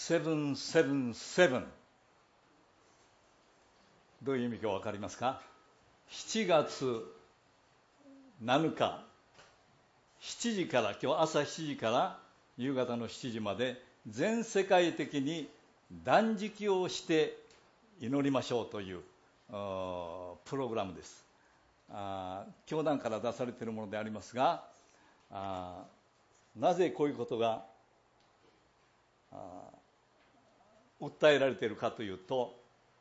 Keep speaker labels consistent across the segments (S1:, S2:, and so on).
S1: 777どういう意味か分かりますか。7月7日7時から、今日朝7時から夕方の7時まで全世界的に断食をして祈りましょうというプログラムです。教団から出されているものでありますが、なぜこういうことが訴えられているかというと、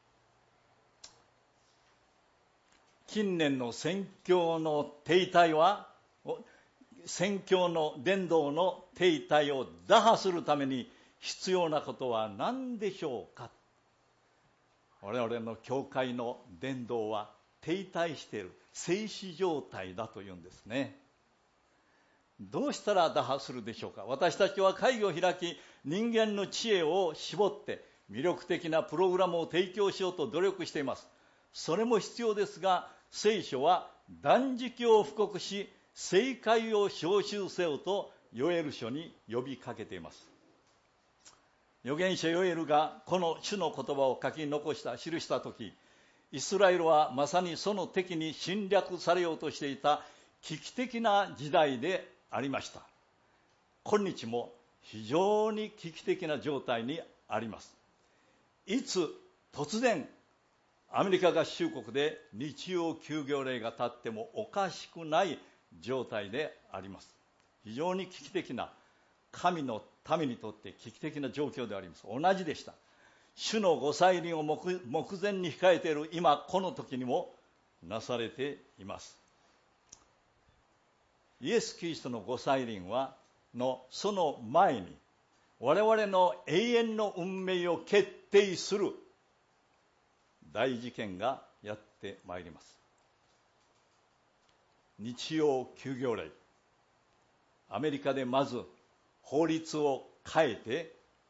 S1: 近年の宣教の停滞は、宣教の伝道の停滞を打破するために必要なことは何でしょうか。我々の教会の伝道は停滞している、静止状態だというんですね。どうしたら打破するでしょうか。私たちは会議を開き、人間の知恵を絞って魅力的なプログラムを提供しようと努力しています。それも必要ですが、聖書は断食を布告し、正解を召集せよとヨエル書に呼びかけています。預言者ヨエルがこの主の言葉を書き残した記したとき、イスラエルはまさにその敵に侵略されようとしていた危機的な時代でありました。今日も非常に危機的な状態にあります。いつ突然アメリカ合衆国で日曜休業令が立ってもおかしくない状態であります。非常に危機的な、神の民にとって危機的な状況であります。同じでした。主の御再臨を目前に控えている今この時にもなされています。イエス・キリストの御再臨のその前に、我々の永遠の運命を決定する大事件がやってまいります。日曜休業令。アメリカでまず法律を変えて、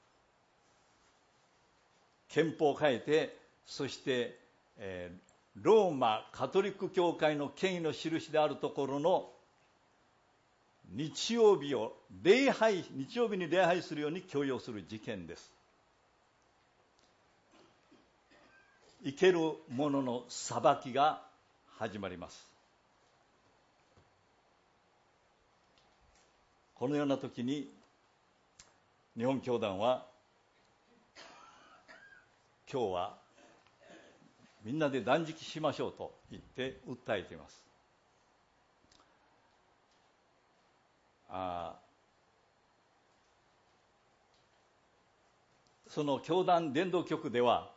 S1: 憲法を変えて、そして、ローマカトリック教会の権威の印であるところの日曜日に礼拝するように強要する事件です。生ける者の裁きが始まります。このような時に日本教団は、今日はみんなで断食しましょうと言って訴えています。その教団伝道局では、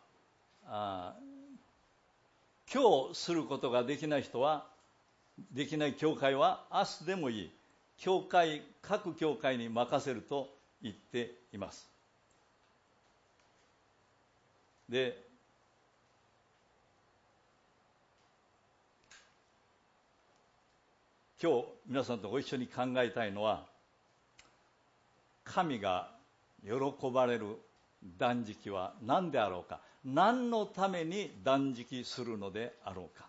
S1: 今日することができない教会は明日でもいい、各教会に任せると言っています。で、今日皆さんとご一緒に考えたいのは、神が喜ばれる断食は何であろうか、何のために断食するのであろうか。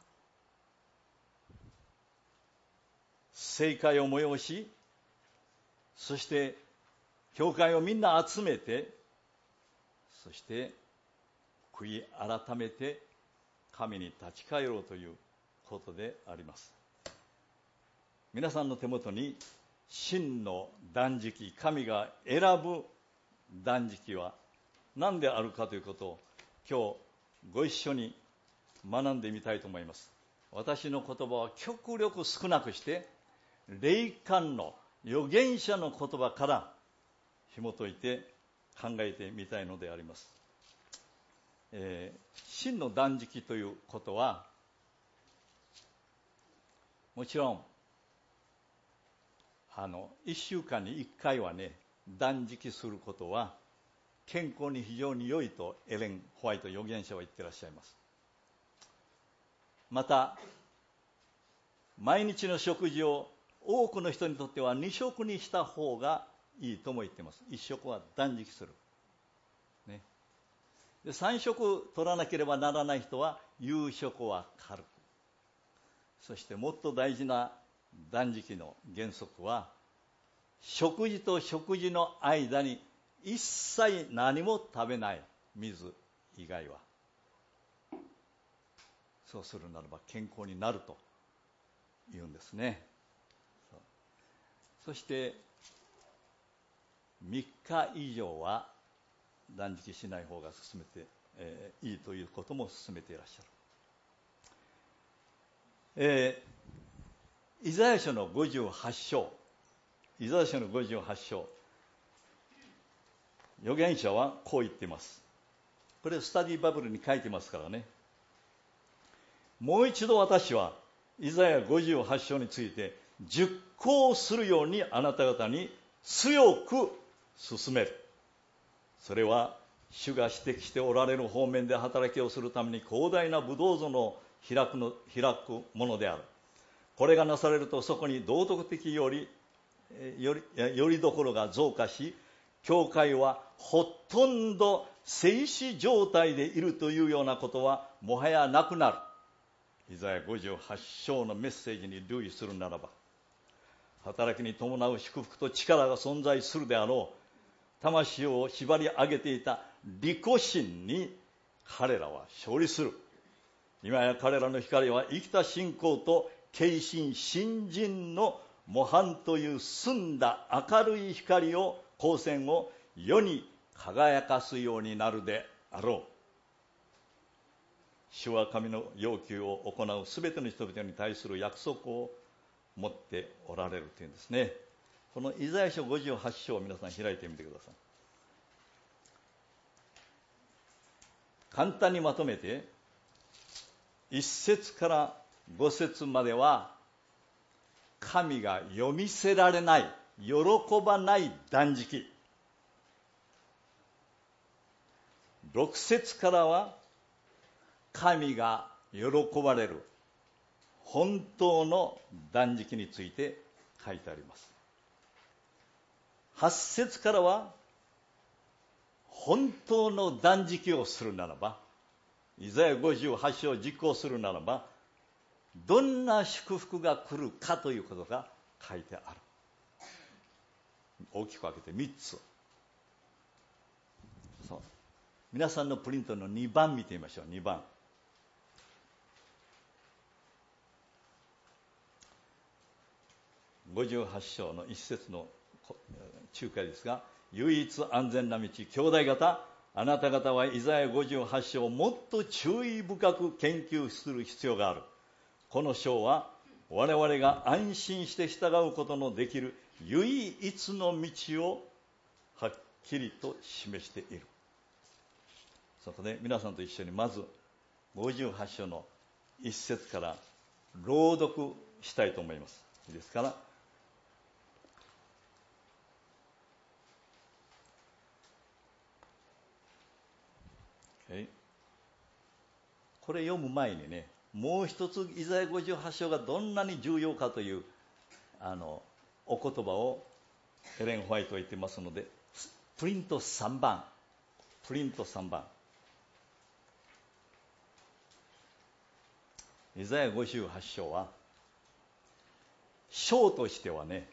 S1: 聖会を催し、そして教会をみんな集めて、そして悔い改めて神に立ち返ろうということであります。皆さんの手元に真の断食、神が選ぶ断食は何であるかということを今日ご一緒に学んでみたいと思います。私の言葉は極力少なくして、霊感の預言者の言葉から紐解いて考えてみたいのであります。真の断食ということは、もちろん1週間に1回はね、断食することは健康に非常に良いとエレン・ホワイト預言者は言ってらっしゃいます。また毎日の食事を多くの人にとっては2食にした方がいいとも言っています。1食は断食する、ね、で3食取らなければならない人は夕食は軽く。そしてもっと大事な断食の原則は、食事と食事の間に一切何も食べない、水以外は。そうするならば健康になると言うんですね。そして3日以上は断食しない方が進めて、いいということも進めていらっしゃる。イザヤ書の58章、イザヤ書の58章、預言者はこう言っています。これスタディバブルに書いてますからね。もう一度私はイザヤ58章について熟考するようにあなた方に強く進める。それは主が指摘しておられる方面で働きをするために広大なブドウ園を開くものである。これがなされるとそこに道徳的よりどころが増加し、教会はほとんど静止状態でいるというようなことはもはやなくなる。イザヤ58章のメッセージに留意するならば、働きに伴う祝福と力が存在するであろう。魂を縛り上げていた利己心に彼らは勝利する。今や彼らの光は生きた信仰と献身信心の模範という澄んだ明るい光を、光線を世に輝かすようになるであろう。主は神の要求を行うすべての人々に対する約束を持っておられるというんですね。このイザヤ書58章を皆さん開いてみてください。簡単にまとめて、1節から5節までは神が読みせられない、喜ばない断食。6節からは神が喜ばれる本当の断食について書いてあります。8節からは本当の断食をするならば、イザヤ58章を実行するならば、どんな祝福が来るかということが書いてある。大きく分けて3つ。そう。皆さんのプリントの2番見てみましょう。2番。58章の1節の仲介ですが、唯一安全な道、兄弟方、あなた方はイザヤ58章をもっと注意深く研究する必要がある。この章は我々が安心して従うことのできる唯一の道をはっきりと示している。そこで皆さんと一緒にまず58章の1節から朗読したいと思います。いいですから。これ読む前にね、もう一つイザヤ58章がどんなに重要かというお言葉をエレン・ホワイトは言ってますので、プリント3番、イザヤ58章は章としてはね、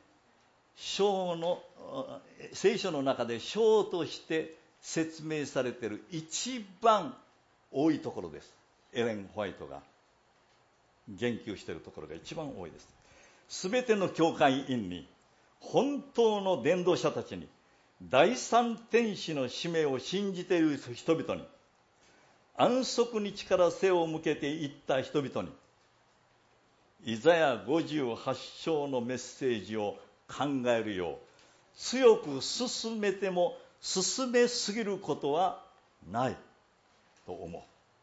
S1: 聖書の中で章として説明されている一番多いところです。エレン・ホワイトが言及しているところが一番多いです。すべての教会員に、本当の伝道者たちに、第三天使の使命を信じている人々に、安息日から背を向けていった人々に、イザヤ58章のメッセージを考えるよう、強く進めても進めすぎることはないと思う。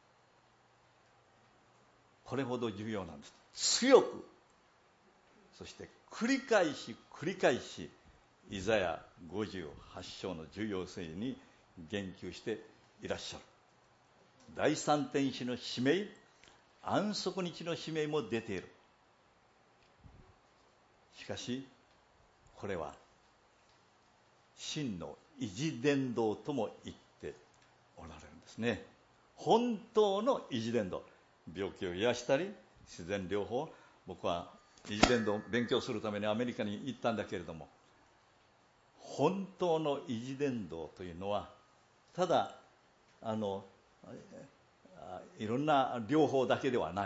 S1: これほど重要なんです。強く、そして繰り返しイザヤ58章の重要性に言及していらっしゃる。第三天使の使命、安息日の使命も出ている。しかしこれは真の維持伝道とも言っておられるんですね。本当の維持伝道、病気を癒したり自然療法、僕は維持伝道を勉強するためにアメリカに行ったんだけれども、 本当の維持伝道というのは、ただいろんな療法だけではない。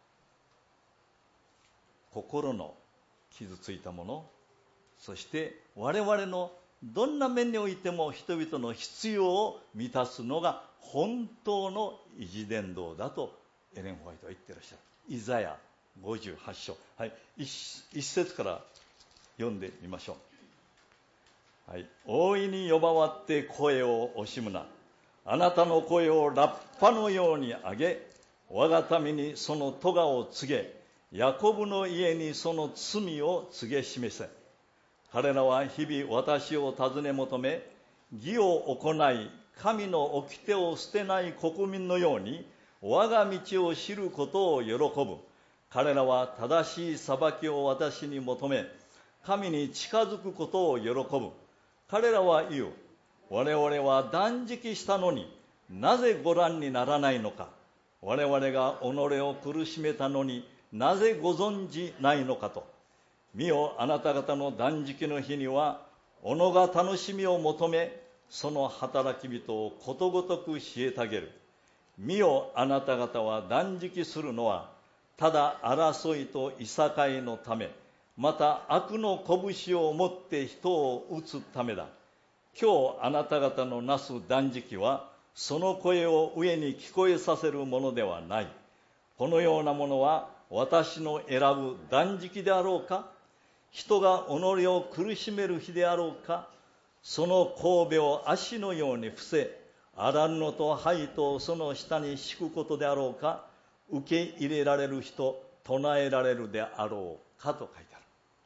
S1: 心の傷ついたもの、そして我々のどんな面においても人々の必要を満たすのが本当の維持伝道だとエレン・ホワイトは言っていらっしゃる。イザヤ58章、はい、一節から読んでみましょう。はい、大いに呼ばわって声を惜しむな。あなたの声をラッパのように上げ、我が民にその咎を告げ、ヤコブの家にその罪を告げ示せ。彼らは日々私を尋ね求め、義を行い、神の掟を捨てない国民のように、我が道を知ることを喜ぶ。彼らは正しい裁きを私に求め、神に近づくことを喜ぶ。彼らは言う。我々は断食したのになぜご覧にならないのか。我々が己を苦しめたのになぜご存じないのかと。見よ、あなた方の断食の日には己が楽しみを求め、その働き人をことごとく虐げる。見よ、あなた方は断食するのはただ争いといさかいのため、また悪の拳を持って人を打つためだ。今日あなた方のなす断食はその声を上に聞こえさせるものではない。このようなものは私の選ぶ断食であろうか。人が己を苦しめる日であろうか。その神戸を足のように伏せ、荒布と灰とその下に敷くことであろうか。受け入れられる人、唱えられるであろうかと書いてある。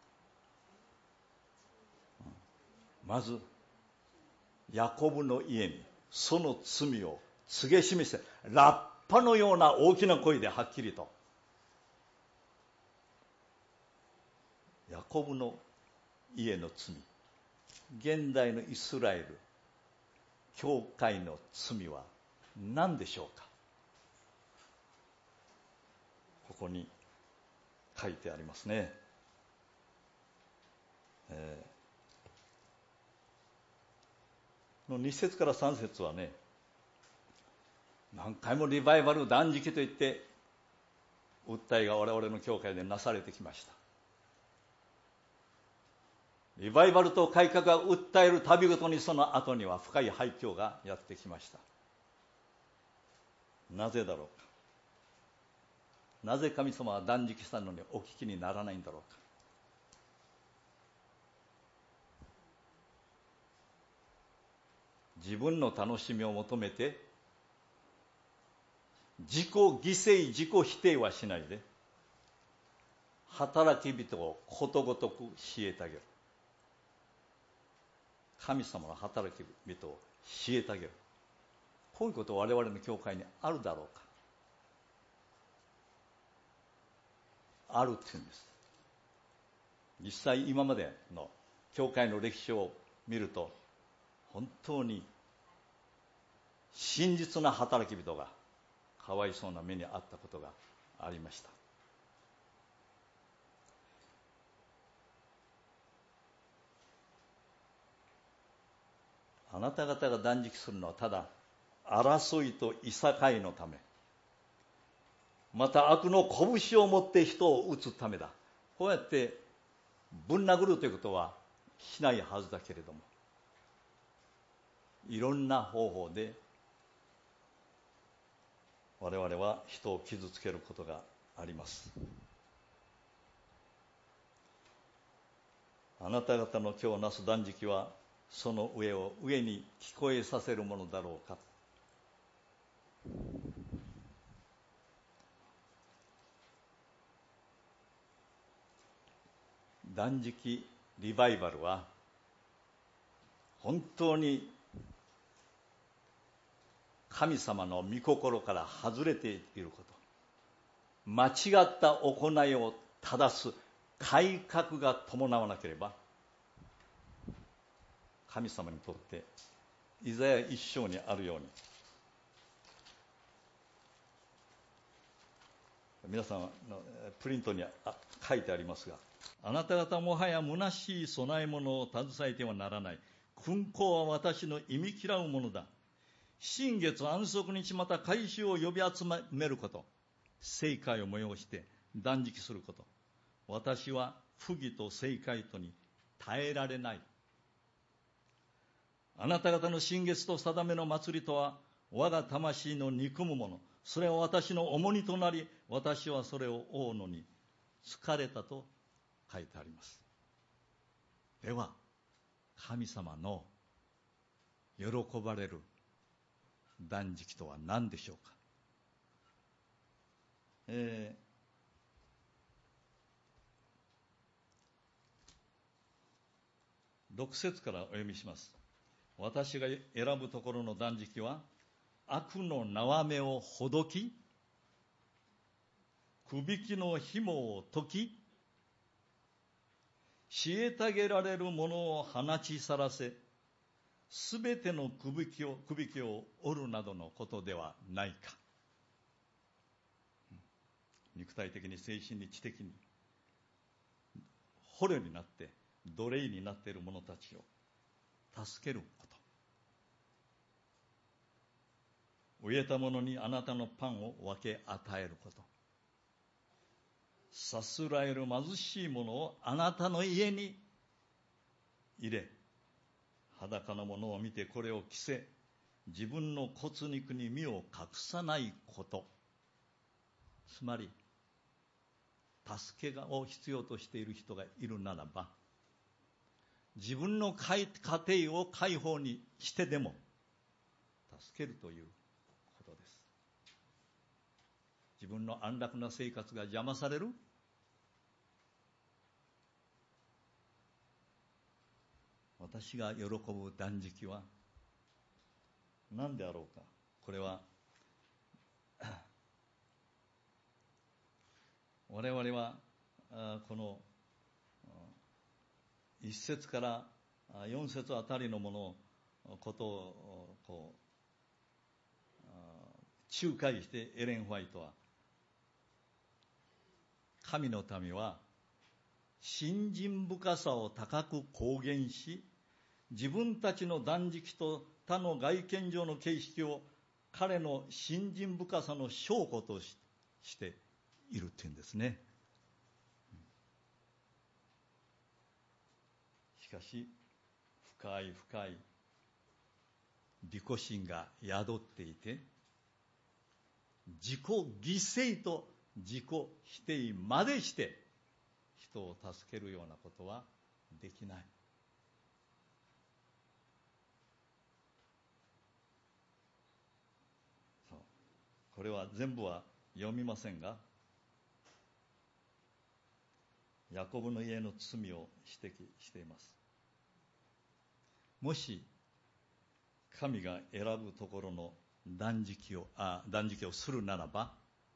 S1: まずヤコブの家にその罪を告げ示せ。ラッパのような大きな声ではっきりと。ヤコブの家の罪、現代のイスラエル教会の罪は何でしょうか。ここに書いてありますね。の2節から3節はね、何回もリバイバル断食といって訴えが我々の教会でなされてきました。リバイバルと改革が訴えるたびごとにその後には深い廃墟がやってきました。なぜだろうか。なぜ神様は断食したのにお聞きにならないんだろうか。自分の楽しみを求めて自己犠牲自己否定はしないで、働き人をことごとく虐げる。神様の働き人を虐げる。こういうことは我々の教会にあるだろうか。あるって言うんです。実際今までの教会の歴史を見ると、本当に真実な働き人がかわいそうな目に遭ったことがありました。あなた方が断食するのはただ争いといさかいのため、また悪の拳を持って人を撃つためだ。こうやってぶん殴るということはしないはずだけれども、いろんな方法で我々は人を傷つけることがあります。あなた方の今日なす断食はその上を上に聞こえさせるものだろうか。断食リバイバルは本当に神様の御心から外れていること、間違った行いを正す改革が伴わなければ、神様にとってイザヤ一章にあるように、皆さんのプリントに書いてありますが、 あなた方もはや虚しい供え物を携えてはならない。勲功は私の忌み嫌うものだ。新月安息日また改宗を呼び集めること、聖会を催して断食すること、私は不義と聖会とに耐えられない。あなた方の新月と定めの祭りとは我が魂の憎むもの、それは私の重荷となり、私はそれを負うのに疲れたと書いてあります。では神様の喜ばれる断食とは何でしょうか。6節からお読みします。私が選ぶところの断食は、悪の縄目をほどき、くびきの紐を解き、虐げられる者を放ち去らせ、すべてのくびきを折るなどのことではないか。肉体的に、精神に、知的に捕虜になって奴隷になっている者たちを助けること、飢えた者にあなたのパンを分け与えること、さすらえる貧しい者をあなたの家に入れ、裸の者を見てこれを着せ、自分の骨肉に身を隠さないこと。つまり助けを必要としている人がいるならば、自分の家庭を解放にしてでも助けるということです。自分の安楽な生活が邪魔される、私が喜ぶ断食は何であろうか。これは我々はこの1節から4節あたりのことを仲介してエレン・ホワイトは、神の民は信心深さを高く公言し、自分たちの断食と他の外見上の形式を彼の信心深さの証拠としているっていうんですね。しかし深い利己心が宿っていて、自己犠牲と自己否定までして人を助けるようなことはできない。そう、これは全部は読みませんが、ヤコブの家の罪を指摘しています。もし神が選ぶところの断食をするならば、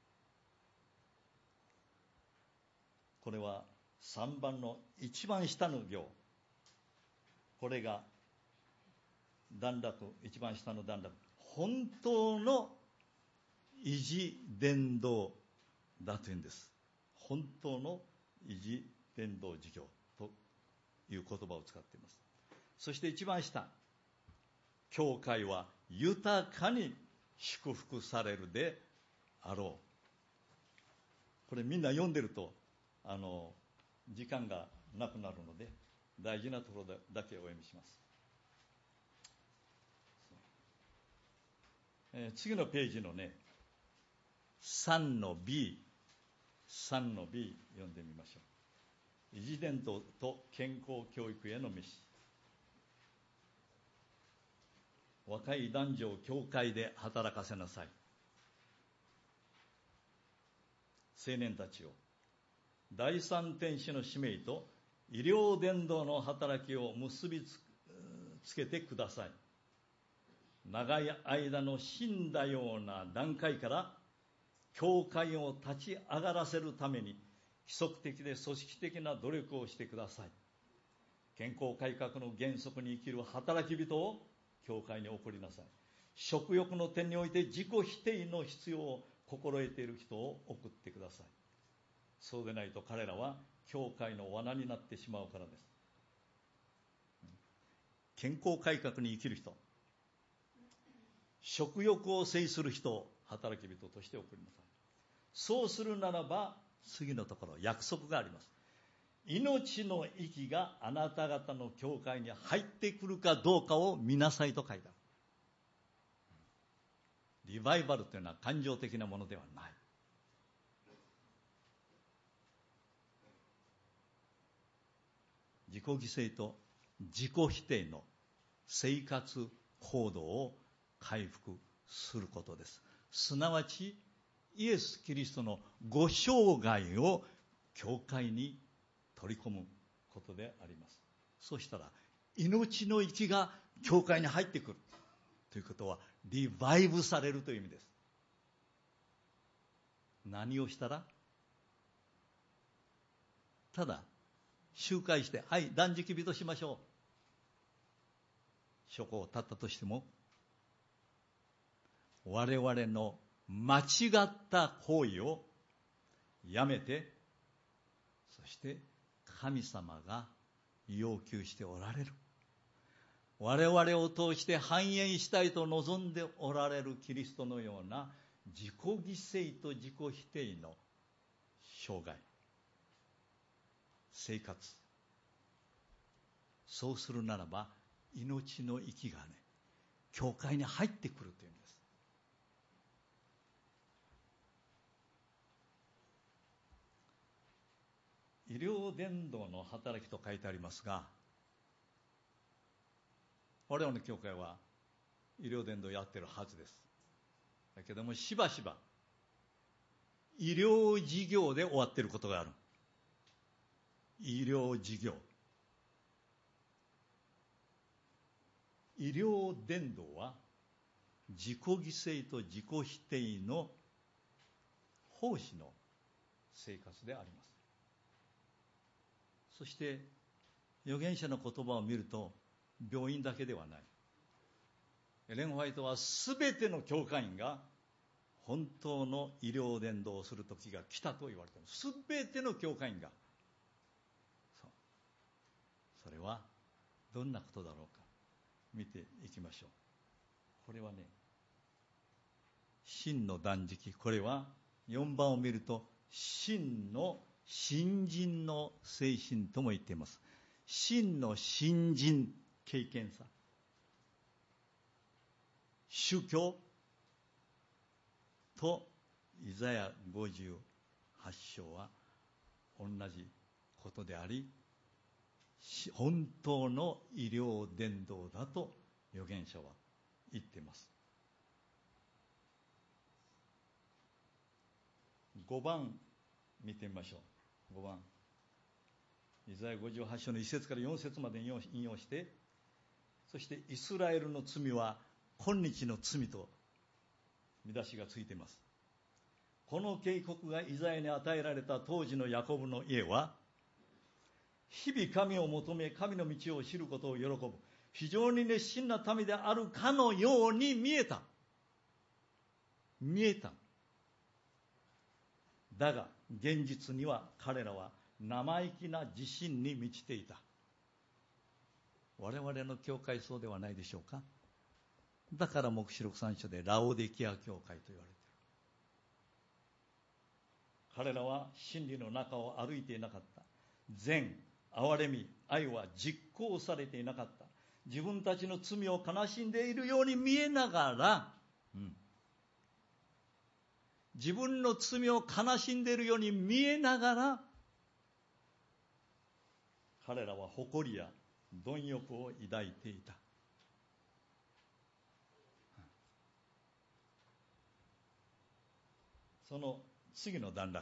S1: これは3番の一番下の行、これが段落、一番下の段落、本当の維持伝道だというんです。本当の維持伝道事業という言葉を使っています。そして一番下、教会は豊かに祝福されるであろう。これみんな読んでると時間がなくなるので、大事なところだけお読みします。次のページのね、3の B 読んでみましょう。維持伝統と健康教育への召し。若い男女を教会で働かせなさい。青年たちを第三天使の使命と医療伝道の働きを結びつけてください。長い間の死んだような段階から教会を立ち上がらせるために規則的で組織的な努力をしてください。健康改革の原則に生きる働き人を教会に送りなさい。食欲の点において自己否定の必要を心得ている人を送ってください。そうでないと彼らは教会の罠になってしまうからです。健康改革に生きる人、食欲を制する人を働き人として送りなさい。そうするならば、次のところ約束があります。命の息があなた方の教会に入ってくるかどうかを見なさいと書いてある。リバイバルというのは感情的なものではない。自己犠牲と自己否定の生活行動を回復することです。すなわちイエス・キリストのご生涯を教会に取り込むことであります。そうしたら命の息が教会に入ってくるということはリバイブされるという意味です。何をしたら、ただ集会してはい断食日としましょう、諸行を立ったとしても、我々の間違った行為をやめて、そして神様が要求しておられる、我々を通して繁栄したいと望んでおられるキリストのような自己犠牲と自己否定の生涯、生活、そうするならば命の息がね、教会に入ってくるというんです。医療伝道の働きと書いてありますが、我々の教会は医療伝道をやっているはずです。だけどもしばしば医療事業で終わっていることがある。医療事業、医療伝道は自己犠牲と自己否定の奉仕の生活であります。そして預言者の言葉を見ると、病院だけではない。エレン・ホワイトはすべての教会員が本当の医療伝道をする時が来たと言われています。すべての教会員が。それはどんなことだろうか、見ていきましょう。これはね、真の断食、これは4番を見ると真の信心の精神とも言っています。真の信心、経験さ、宗教とイザヤ58章は同じことであり、本当の医療伝道だと預言者は言っています。5番見てみましょう。5番、イザヤ58章の1節から4節まで引用して、そしてイスラエルの罪は今日の罪と見出しがついています。この警告がイザヤに与えられた当時のヤコブの家は、日々神を求め神の道を知ることを喜ぶ非常に熱心な民であるかのように見えた。だが現実には彼らは生意気な自信に満ちていた。我々の教会そうではないでしょうか。だから黙示録3章でラオデキア教会と言われている。彼らは真理の中を歩いていなかった。善、憐れみ、愛は実行されていなかった。自分たちの罪を悲しんでいるように見えながら、自分の罪を悲しんでいるように見えながら、彼らは誇りや貪欲を抱いていた。その次の段落、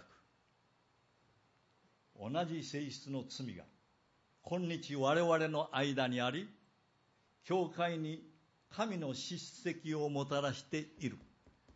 S1: 同じ性質の罪が今日我々の間にあり、教会に神の叱責をもたらしている。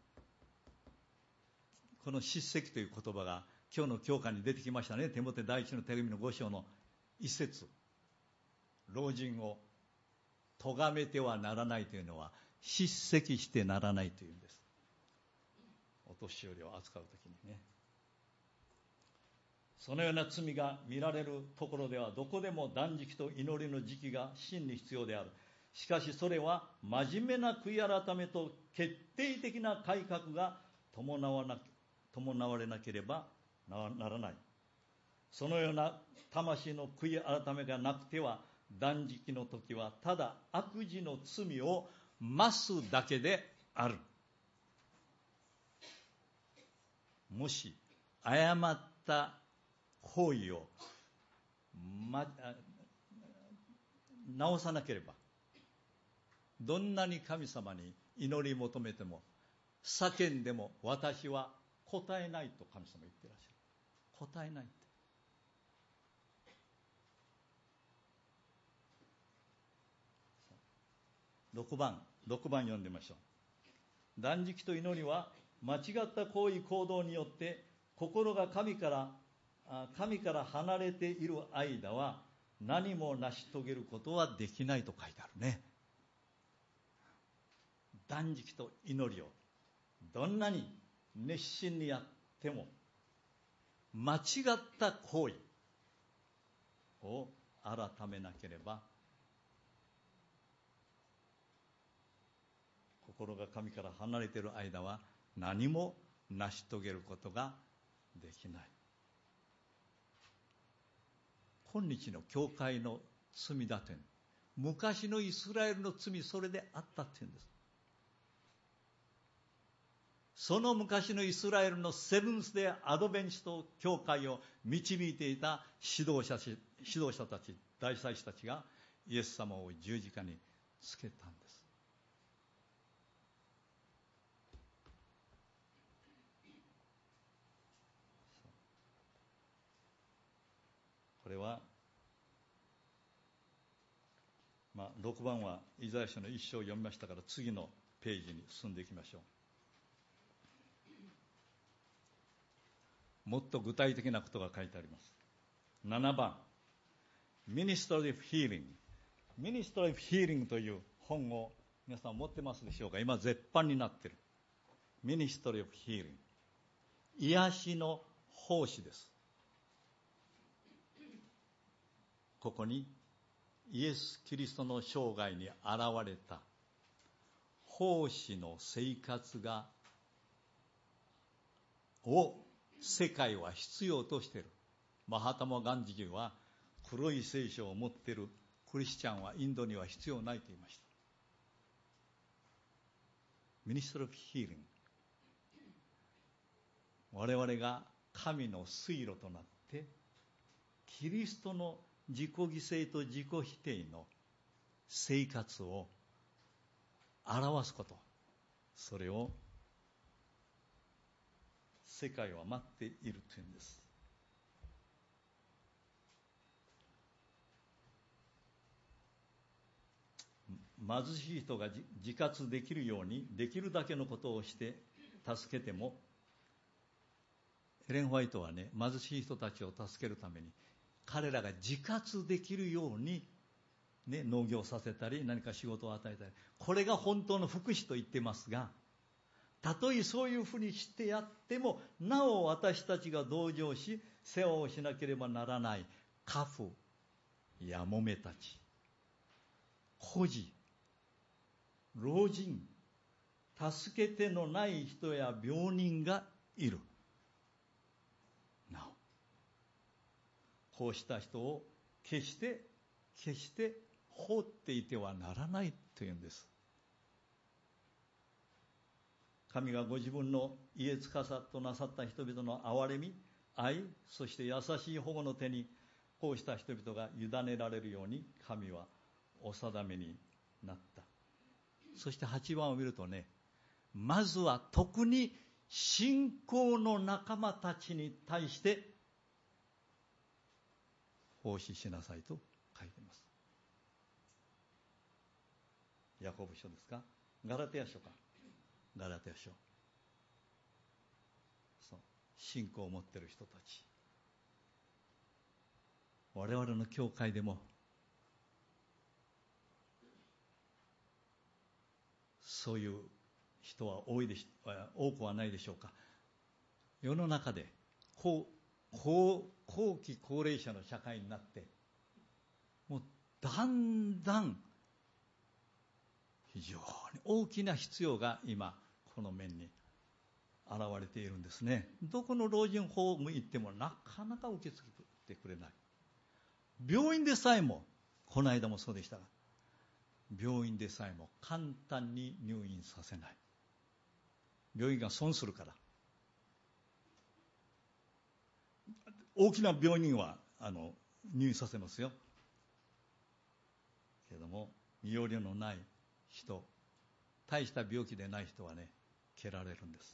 S1: この叱責という言葉が今日の教会に出てきましたね。テモテ第一の手紙の5章の1節、老人を咎めてはならないというのは叱責してならないというんです。お年寄りを扱うときにね。 そのような罪が見られるところではどこでも断食と祈りの時期が真に必要である。しかしそれは真面目な悔い改めと決定的な改革が伴われなければならない。そのような魂の悔い改めがなくては断食の時はただ悪事の罪を増すだけである。もし誤った行為を、直さなければ、どんなに神様に祈り求めても叫んでも私は答えないと神様言ってらっしゃる。答えないって。6番読んでみましょう。断食と祈りは間違った行為行動によって心が神から離れている間は何も成し遂げることはできないと書いてあるね。断食と祈りをどんなに熱心にやっても間違った行為を改めなければ心が神から離れている間は何も成し遂げることができない。今日の教会の罪だという、昔のイスラエルの罪それであったというんです。その昔のイスラエルのセブンスデーアドベンチスト教会を導いていた指導者たち、大祭司たちがイエス様を十字架につけたんです。これは、6番はイザヤ書の一章を読みましたから次のページに進んでいきましょう。もっと具体的なことが書いてあります。7番、Ministry of Healing。Ministry of Healing という本を皆さん持ってますでしょうか。今絶版になっている。Ministry of Healing。癒しの奉仕です。ここにイエス・キリストの生涯に現れた奉仕の生活を世界は必要としている。マハタマ・ガンジーは黒い聖書を持っているクリスチャンはインドには必要ないと言いました。ミニストリー・オブ・ヒーリング。我々が神の水路となってキリストの自己犠牲と自己否定の生活を表すこと、それを世界は待っているというんです。貧しい人が自活できるようにできるだけのことをして助けても、エレン・ホワイトはね、貧しい人たちを助けるために彼らが自活できるように、農業させたり何か仕事を与えたり、これが本当の福祉と言ってますが、たとえそういうふうにしてやってもなお私たちが同情し世話をしなければならない寡婦やもめたち、孤児、老人、助けてのない人や病人がいる。なおこうした人を決して放っていてはならないというんです。神がご自分の家司となさった人々の憐れみ、愛、そして優しい保護の手にこうした人々が委ねられるように神はお定めになった。そして8番を見るとね、まずは特に信仰の仲間たちに対して奉仕しなさいと書いています。ヤコブ書ですか、ガラテヤ書か、ガラテヤ書。そう、信仰を持っている人たち、我々の教会でもそういう人は多くはないでしょうか。世の中でこう後期高齢者の社会になって、もうだんだん非常に大きな必要が今この面に現れているんですね。どこの老人ホーム行ってもなかなか受け付けてくれない。病院でさえも、この間もそうでしたが、病院でさえも簡単に入院させない。病院が損するから。大きな病院は入院させますよ。けれども身寄りのない人、大した病気でない人はね、蹴られるんです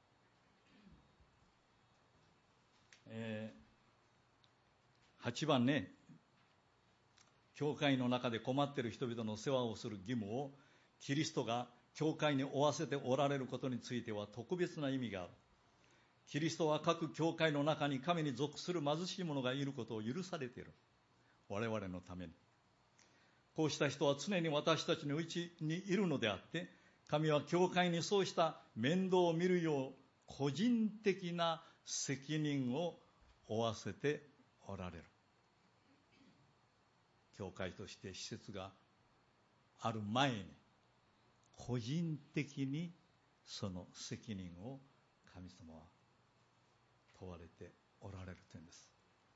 S1: 。8番ね、教会の中で困っている人々の世話をする義務をキリストが教会に負わせておられることについては特別な意味がある。キリストは各教会の中に神に属する貧しい者がいることを許されている。我々のために。こうした人は常に私たちのうちにいるのであって、神は教会にそうした面倒を見るよう個人的な責任を負わせておられる。教会として施設がある前に個人的にその責任を神様は問われておられるというんです。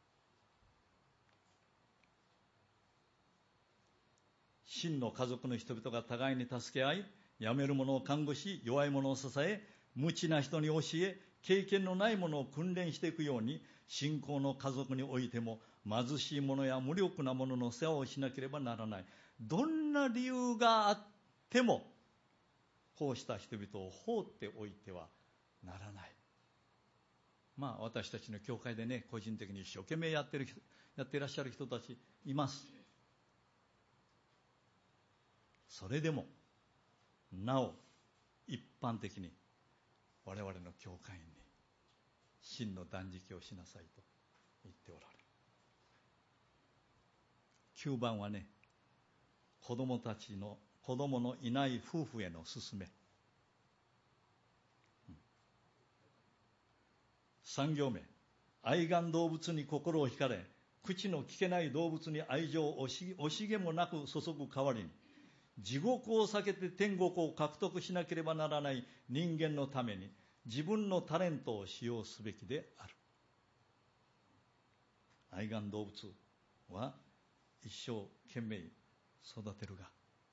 S1: 真の家族の人々が互いに助け合い、病める者を看護し、弱い者を支え、無知な人に教え、経験のない者を訓練していくように、信仰の家族においても貧しい者や無力な者の世話をしなければならない。どんな理由があってもこうした人々を放っておいてはならない。私たちの教会でね、個人的に一生懸命やっていらっしゃる人たちいます。それでもなお一般的に我々の教会員に真の断食をしなさいと言っておられる。9番はね、子供のいない夫婦への勧め。3行目、愛玩動物に心を惹かれ、口の聞けない動物に愛情を惜しげもなく注ぐ代わりに、地獄を避けて天国を獲得しなければならない人間のために自分のタレントを使用すべきである。愛玩動物は一生懸命育てるが、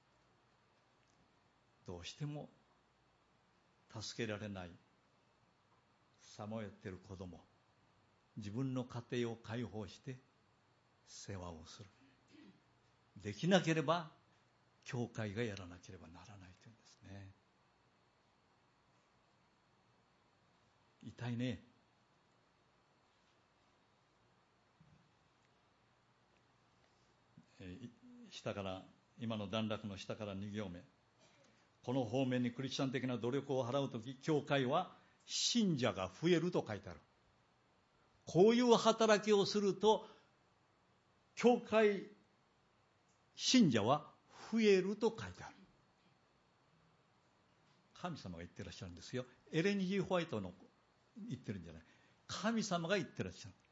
S1: どうしても助けられないさまよっている子供、自分の家庭を解放して世話をする。できなければ教会がやらなければならないというんですね。痛いね。下から、今の段落の下から2行目、この方面にクリスチャン的な努力を払うとき、教会は信者が増えると書いてある。こういう働きをすると教会信者は増えると書いてある。神様が言ってらっしゃるんですよ。エレン・G・ホワイトの言ってるんじゃない。神様が言ってらっしゃる。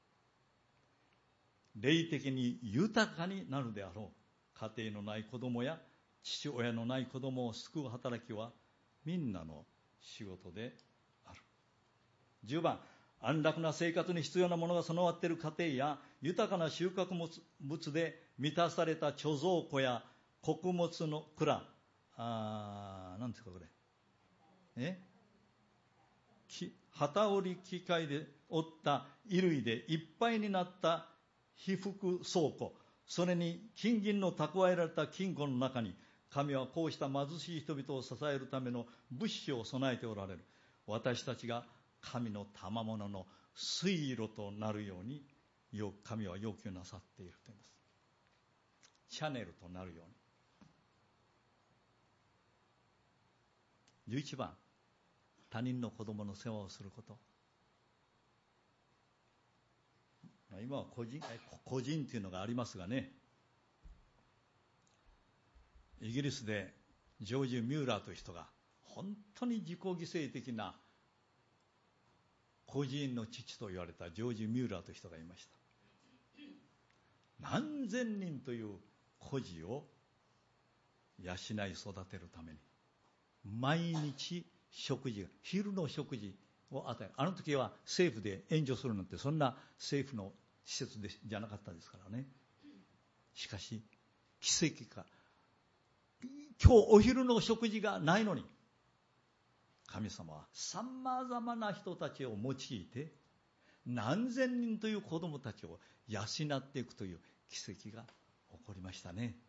S1: 霊的に豊かになるであろう家庭のない子供や父親のない子供を救う働きはみんなの仕事である。10番、安楽な生活に必要なものが備わっている家庭や豊かな収穫物で満たされた貯蔵庫や穀物の蔵、なんですかこれ、機織り機械で織った衣類でいっぱいになった被服倉庫、それに金銀の蓄えられた金庫の中に、神はこうした貧しい人々を支えるための物資を備えておられる。私たちが神の賜物の水路となるように神は要求なさっているというんです。チャネルとなるように。11番、他人の子供の世話をすること。今は個人というのがありますがね、イギリスでジョージ・ミューラーという人が本当に自己犠牲的な孤児院の父と言われたジョージ・ミューラーという人がいました。何千人という孤児を養い育てるために毎日昼の食事を与える。あの時は政府で援助するなんてそんな政府の施設じゃなかったですからね。しかし奇跡か、今日お昼の食事がないのに神様はさまざまな人たちを用いて何千人という子供たちを養っていくという奇跡が起こりましたね。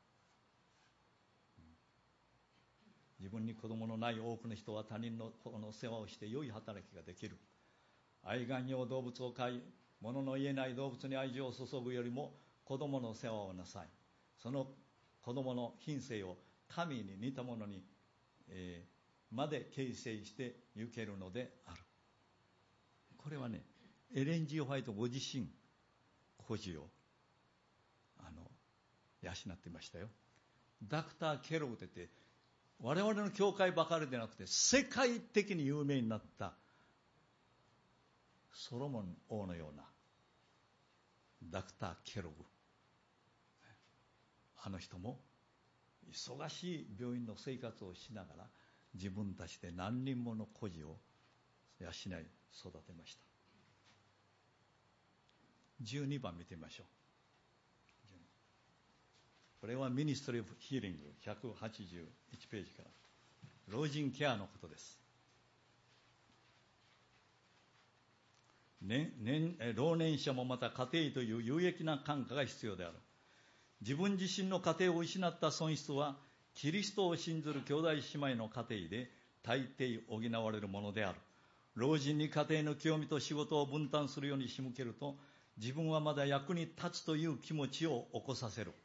S1: 自分に子供のない多くの人は他人の子の世話をして良い働きができる。愛玩用動物を飼い、物の言えない動物に愛情を注ぐよりも子供の世話をなさい。その子供の品性を神に似たものに、まで形成してゆけるのである。これはね、エレン・G・ホワイトご自身孤児を養っていましたよ。ダクター・ケログといって我々の教会ばかりでなくて世界的に有名になったソロモン王のようなダクター・ケログ、あの人も忙しい病院の生活をしながら自分たちで何人もの孤児を養い育てました。12番見てみましょう。これはミニストリー・オブ・ヒーリング181ページから、老人ケアのことです。老年者もまた家庭という有益な感化が必要である。自分自身の家庭を失った損失はキリストを信ずる兄弟姉妹の家庭で大抵補われるものである。老人に家庭の清みと仕事を分担するように仕向けると、自分はまだ役に立つという気持ちを起こさせる。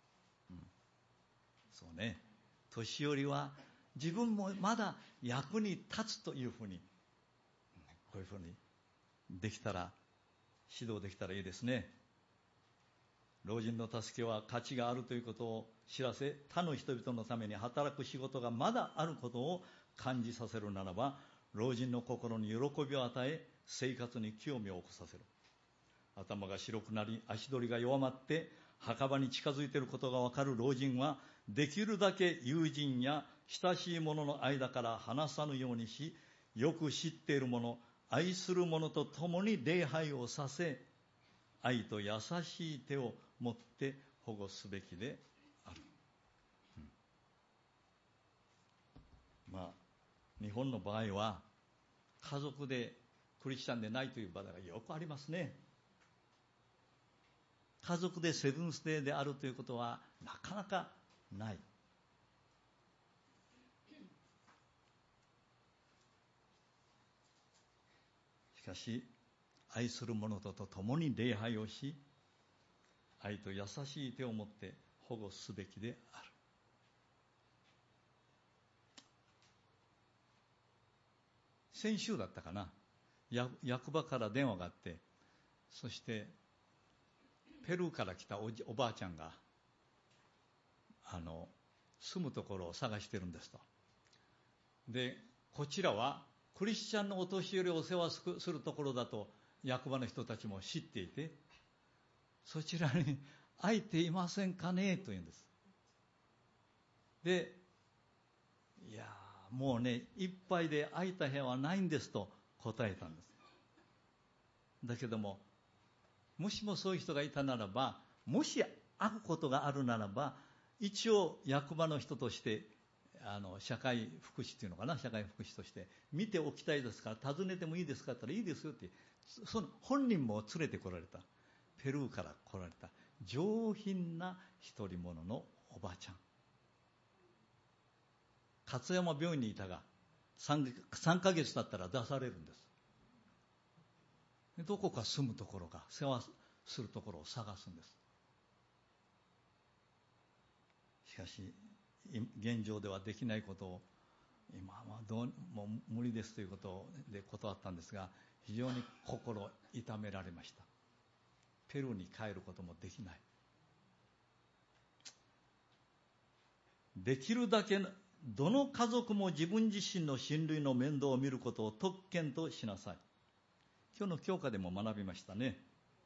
S1: そうね、年寄りは自分もまだ役に立つというふうに、こういうふうにできたら、指導できたらいいですね。老人の助けは価値があるということを知らせ、他の人々のために働く仕事がまだあることを感じさせるならば、老人の心に喜びを与え、生活に興味を起こさせる。頭が白くなり、足取りが弱まって墓場に近づいていることがわかる老人は、できるだけ友人や親しい者の間から離さぬようにし、よく知っている者、愛する者と共に礼拝をさせ、愛と優しい手を持って保護すべきである。日本の場合は家族でクリスチャンでないという場合がよくありますね。家族でセブンスデーであるということはなかなかない。しかし愛する者と共に礼拝をし、愛と優しい手を持って保護すべきである。先週だったかな、役場から電話があって、そしてペルーから来たおばあちゃんが住むところを探してるんですと。で、こちらはクリスチャンのお年寄りをお世話するところだと役場の人たちも知っていて、そちらに空いていませんかねと言うんです。で、いやもうね、いっぱいで空いた部屋はないんですと答えたんです。だけども、もしもそういう人がいたならば、もし会うことがあるならば、一応役場の人として社会福祉っていうのかな、社会福祉として見ておきたいですから訪ねてもいいですかって言ったら、いいですよって、その本人も連れてこられた、ペルーから来られた上品な独り者のおばあちゃん。勝山病院にいたが 3ヶ月経ったら出されるんです。どこか住むところか世話するところを探すんです。しかし現状ではできないことを、今はどうも無理ですということで断ったんですが、非常に心痛められました。ペルーに帰ることもできない。できるだけどの家族も自分自身の親類の面倒を見ることを特権としなさい。 今日の教科でも学びましたね。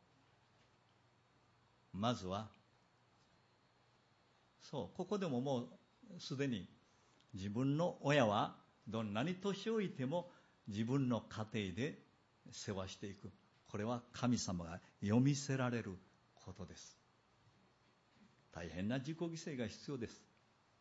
S1: まずはここでももうすでに自分の親はどんなに年老いても自分の家庭で世話していく。これは神様が読みせられることです。大変な自己犠牲が必要です。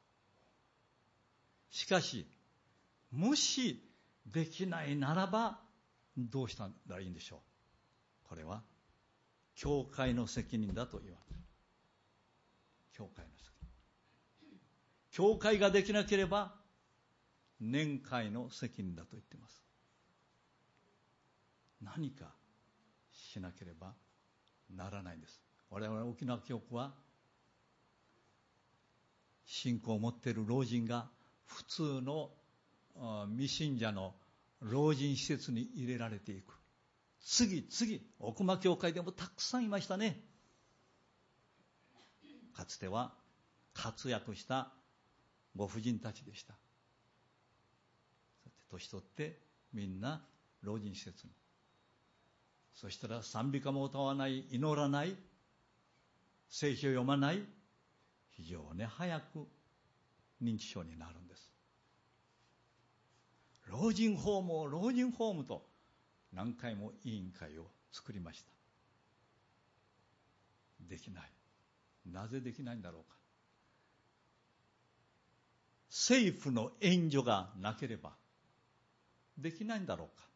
S1: しかし、もしできないならばどうしたらいいんでしょう。これは教会の責任だと言われる。教会の責任。教会ができなければ年会の責任だと言っています。何かしなければならないんです。我々沖縄教区は信仰を持っている老人が普通の未信者の老人施設に入れられていく。次々、奥間教会でもたくさんいましたね。かつては活躍したご婦人たちでした。年取ってみんな老人施設に。そしたら賛美歌も歌わない、祈らない、聖書を読まない、非常に早く認知症になるんです。老人ホームと何回も委員会を作りました。できない。なぜできないんだろうか。政府の援助がなければできないんだろうか。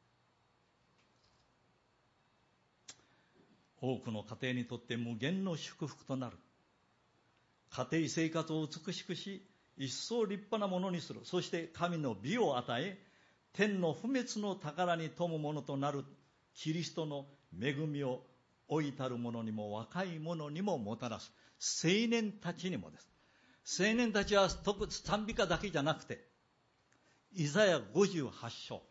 S1: 多くの家庭にとって無限の祝福となる。家庭生活を美しくし、一層立派なものにする。そして神の美を与え、天の不滅の宝に富むものとなるキリストの恵みを老いたる者にも若い者にももたらす。青年たちにもです。青年たちは賛美歌だけじゃなくて、イザヤ58章、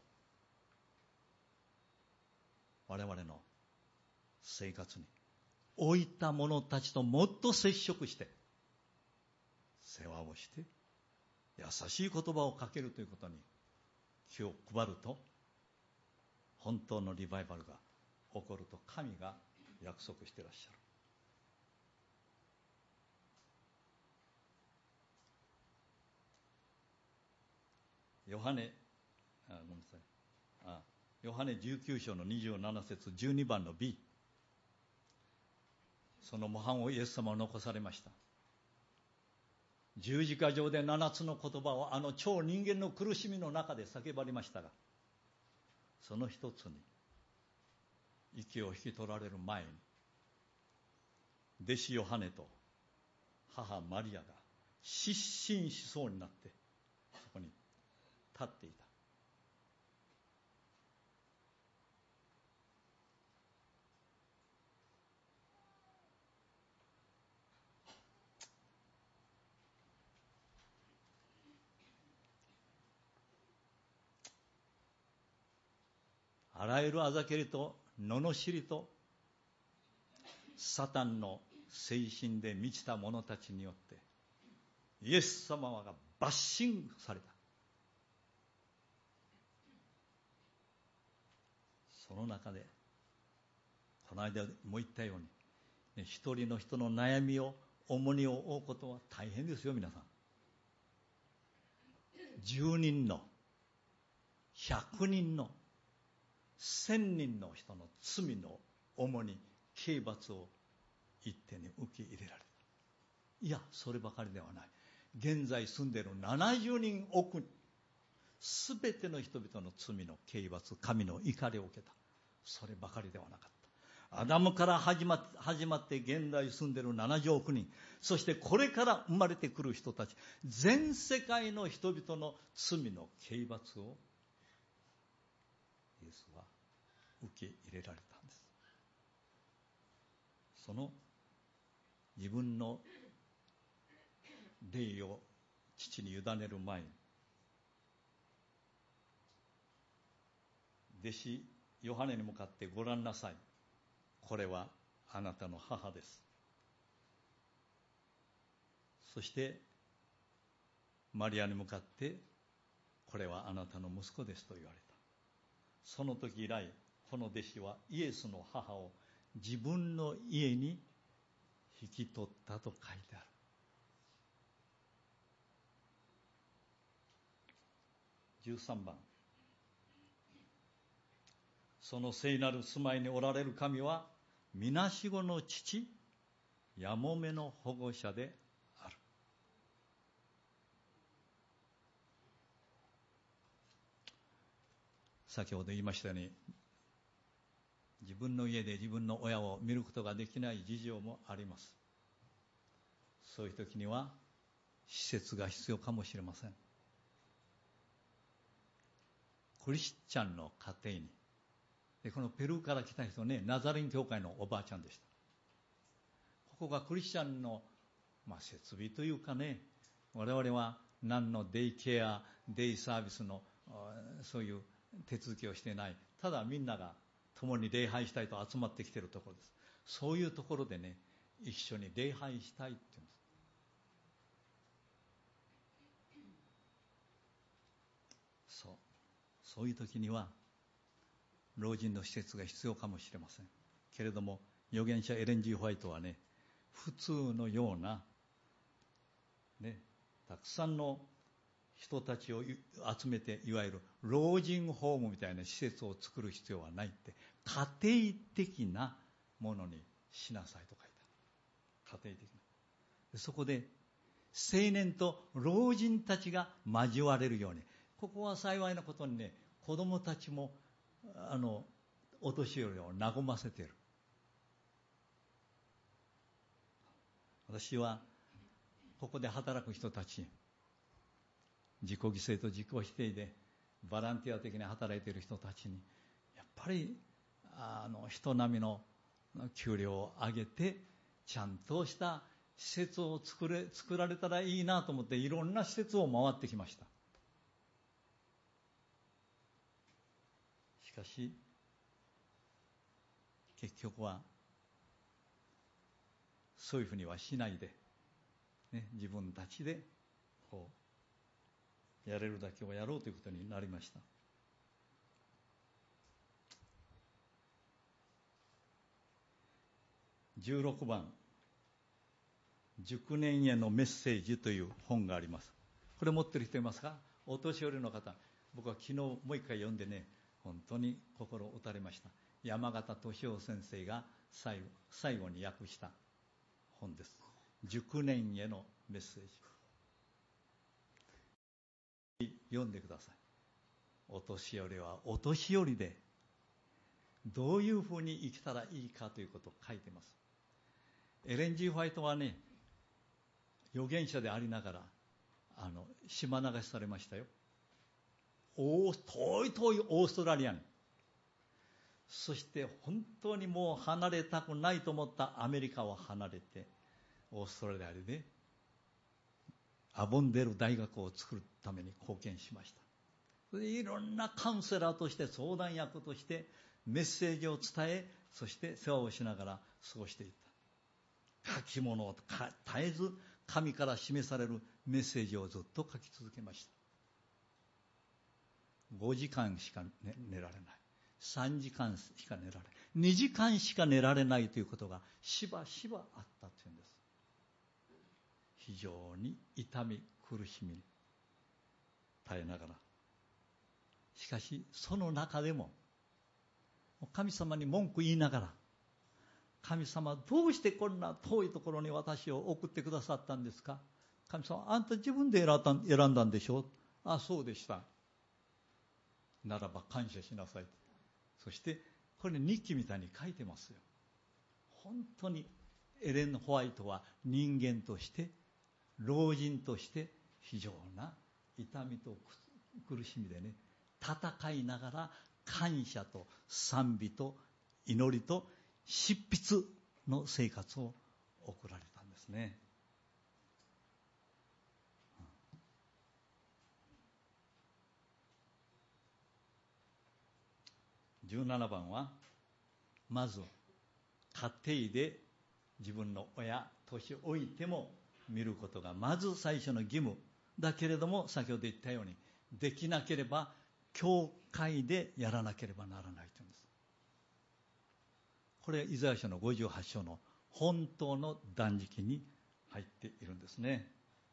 S1: 我々の生活に老いた者たちともっと接触して世話をして優しい言葉をかけるということに気を配ると、本当のリバイバルが起こると神が約束していらっしゃる。ヨハネ19章の27節12番の B、 その模範をイエス様は残されました。十字架上で7つの言葉を超人間の苦しみの中で叫ばれましたが、その一つに息を引き取られる前に弟子ヨハネと母マリアが失神しそうになってそこに立っていた。あらゆるあざけりと罵りとサタンの精神で満ちた者たちによってイエス様がバッシングされた。その中でこの間も言ったように、一人の人の悩みを重荷を負うことは大変ですよ。皆さん、10人の100人の1000人の人の罪の重荷、刑罰を一手に受け入れられた。いや、そればかりではない。現在住んでいる70人億人、すべての人々の罪の刑罰、神の怒りを受けた。そればかりではなかった。アダムから始まって現代住んでいる70億人、そしてこれから生まれてくる人たち、全世界の人々の罪の刑罰をイエスは受け入れられたんです。その自分の霊を父に委ねる前に、弟子ヨハネに向かってご覧なさい、これはあなたの母です。そしてマリアに向かってこれはあなたの息子ですと言われた。その時以来この弟子はイエスの母を自分の家に引き取ったと書いてある。13番、その聖なる住まいにおられる神はみなしごの父、やもめの保護者である。先ほど言いましたように、自分の家で自分の親を見ることができない事情もあります。そういう時には施設が必要かもしれません。クリスチャンの家庭に、でこのペルーから来た人ね、ナザレン教会のおばあちゃんでした。ここがクリスチャンの、設備というかね、我々は何のデイケア、デイサービスのそういう手続きをしていない。ただみんなが共に礼拝したいと集まってきているところです。そういうところでね、一緒に礼拝したいって言うんです。そういう時には老人の施設が必要かもしれませんけれども、預言者エレン・G・ホワイトはね、普通のような、たくさんの人たちを集めて、いわゆる老人ホームみたいな施設を作る必要はないって、家庭的なものにしなさいと書いた。家庭的な。そこで青年と老人たちが交われるように、ここは幸いなことにね、子供たちもお年寄りを和ませている。私はここで働く人たち、自己犠牲と自己否定でボランティア的に働いている人たちに、やっぱり人並みの給料を上げて、ちゃんとした施設を作られたらいいなと思って、いろんな施設を回ってきました。しかし結局はそういうふうにはしないで、自分たちでこうやれるだけをやろうということになりました。16番、熟年へのメッセージという本があります。これ持ってる人いますか？お年寄りの方。僕は昨日もう一回読んでね、本当に心打たれました。山形敏夫先生が最後に訳した本です。熟年へのメッセージ。読んでください。お年寄りはお年寄りでどういうふうに生きたらいいかということを書いています。エレン・G・ホワイトはね、預言者でありながら島流しされましたよ。遠いオーストラリアに、そして本当にもう離れたくないと思ったアメリカを離れて、オーストラリアでアボンデル大学を作るために貢献しました。それでいろんなカウンセラーとして相談役としてメッセージを伝え、そして世話をしながら過ごしていった。書き物を絶えず神から示されるメッセージをずっと書き続けました。5時間しか寝られない、3時間しか寝られない、2時間しか寝られないということがしばしばあったというんです。非常に痛み苦しみに耐えながら、しかしその中でも神様に文句言いながら、神様どうしてこんな遠いところに私を送ってくださったんですか？神様あんた自分で選んだんでしょう？あ、そうでした。ならば感謝しなさい。そしてこれ日記みたいに書いてますよ。本当にエレン・ホワイトは人間として老人として非常な痛みと苦しみでね、戦いながら感謝と賛美と祈りと執筆の生活を送られたんですね。17番は、まず家庭で自分の親、年老いても見ることがまず最初の義務だけれども、先ほど言ったようにできなければ教会でやらなければならないというんです。 これイザヤ書の58章の本当の断食に入っているんですね。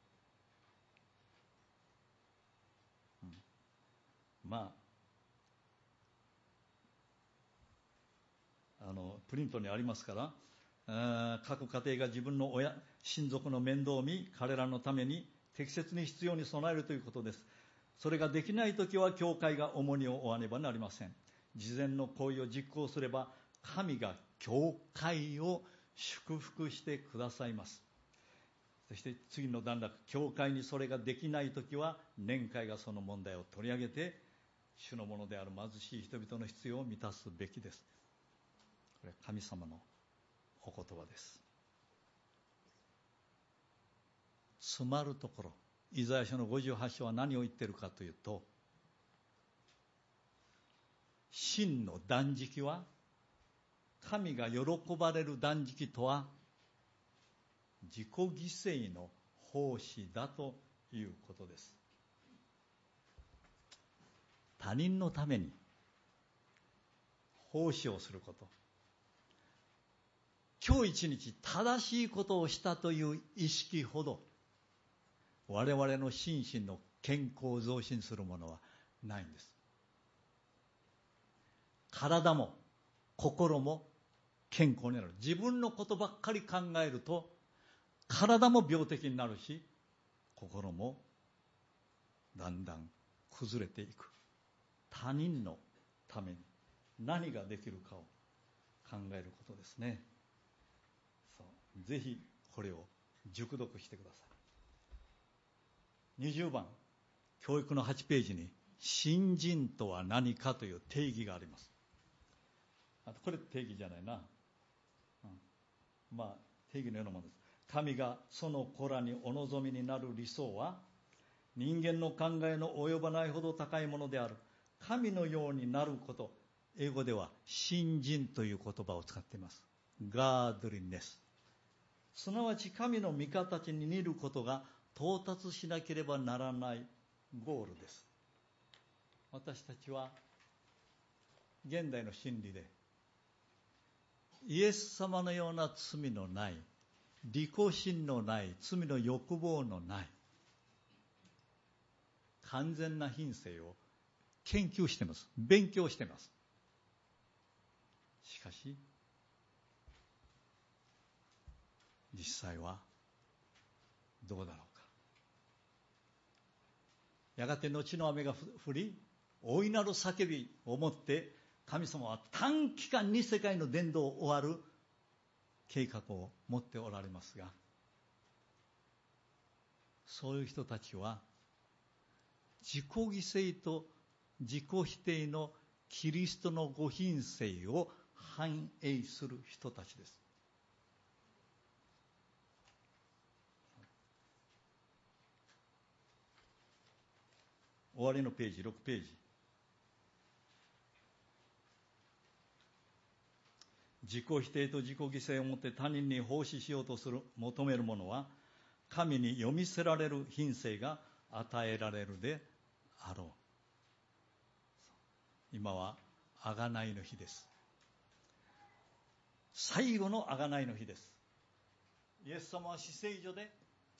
S1: プリントにありますから、各家庭が自分の親族の面倒を見、彼らのために適切に必要に備えるということです。それができないときは教会が重荷を負わねばなりません。事前の行為を実行すれば神が教会を祝福してくださいます。そして次の段落、教会にそれができないときは年会がその問題を取り上げて主のものである貧しい人々の必要を満たすべきです。これは神様のお言葉です。詰まるところ、イザヤ書の58章は何を言っているかというと、真の断食は、神が喜ばれる断食とは自己犠牲の奉仕だということです。他人のために奉仕をすること、今日一日正しいことをしたという意識ほど我々の心身の健康を増進するものはないんです。体も心も健康になる。自分のことばっかり考えると体も病的になるし、心もだんだん崩れていく。他人のために何ができるかを考えることですね。ぜひこれを熟読してください。20番、教育の8ページに信心とは何かという定義があります。これ定義じゃないな、定義のようなものです。神がその子らにお望みになる理想は、人間の考えの及ばないほど高いものである神のようになること。英語では信心という言葉を使っています。Godliness、すなわち神の御形に似ることが到達しなければならないゴールです。私たちは現代の真理でイエス様のような罪のない、利己心のない、罪の欲望のない完全な品性を研究しています。勉強しています。しかし実際はどうだろうか。やがて後の雨が降り、大いなる叫びをもって神様は短期間に世界の伝道を終わる計画を持っておられますが、そういう人たちは自己犠牲と自己否定のキリストのご品性を反映する人たちです。終わりのページ、6ページ。自己否定と自己犠牲をもって他人に奉仕しようとする、求めるものは、神に読みせられる品性が与えられるであろう。今は贖いの日です。最後の贖いの日です。イエス様は死聖所で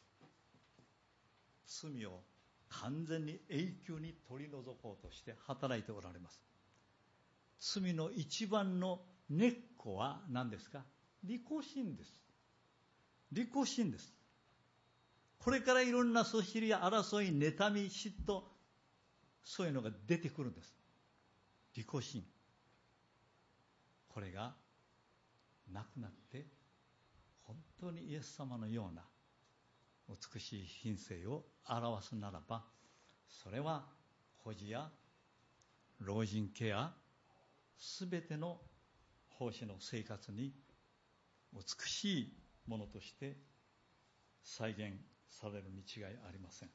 S1: 罪を完全に永久に取り除こうとして働いておられます。罪の一番の根っこは何ですか？利己心です。利己心です。これからいろんなそしりや争い、妬み、嫉妬、そういうのが出てくるんです。利己心。これがなくなって本当にイエス様のような美しい品性を表すならば、それは孤児や老人ケア、すべての奉仕の生活に美しいものとして再現されるに違いありません。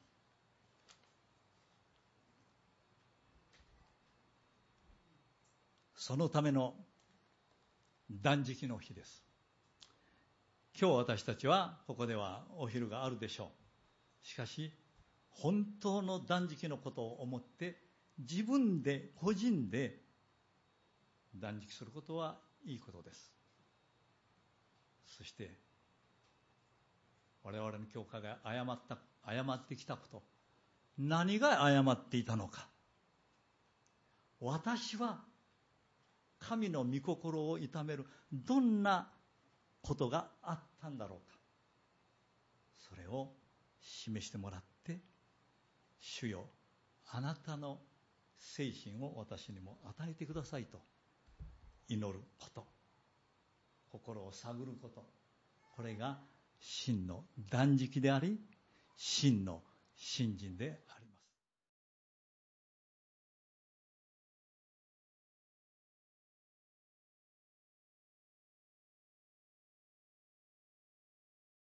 S1: そのための断食の日です。今日私たちはここではお昼があるでしょう。しかし本当の断食のことを思って自分で個人で断食することはいいことです。 そして我々の教会が誤ってきたこと、何が誤っていたのか。私は神の御心を痛めるどんなことがあったんだろうか。それを示してもらって、主よ、あなたの精神を私にも与えてくださいと祈ること、心を探ること、これが真の断食であり、真の信心であり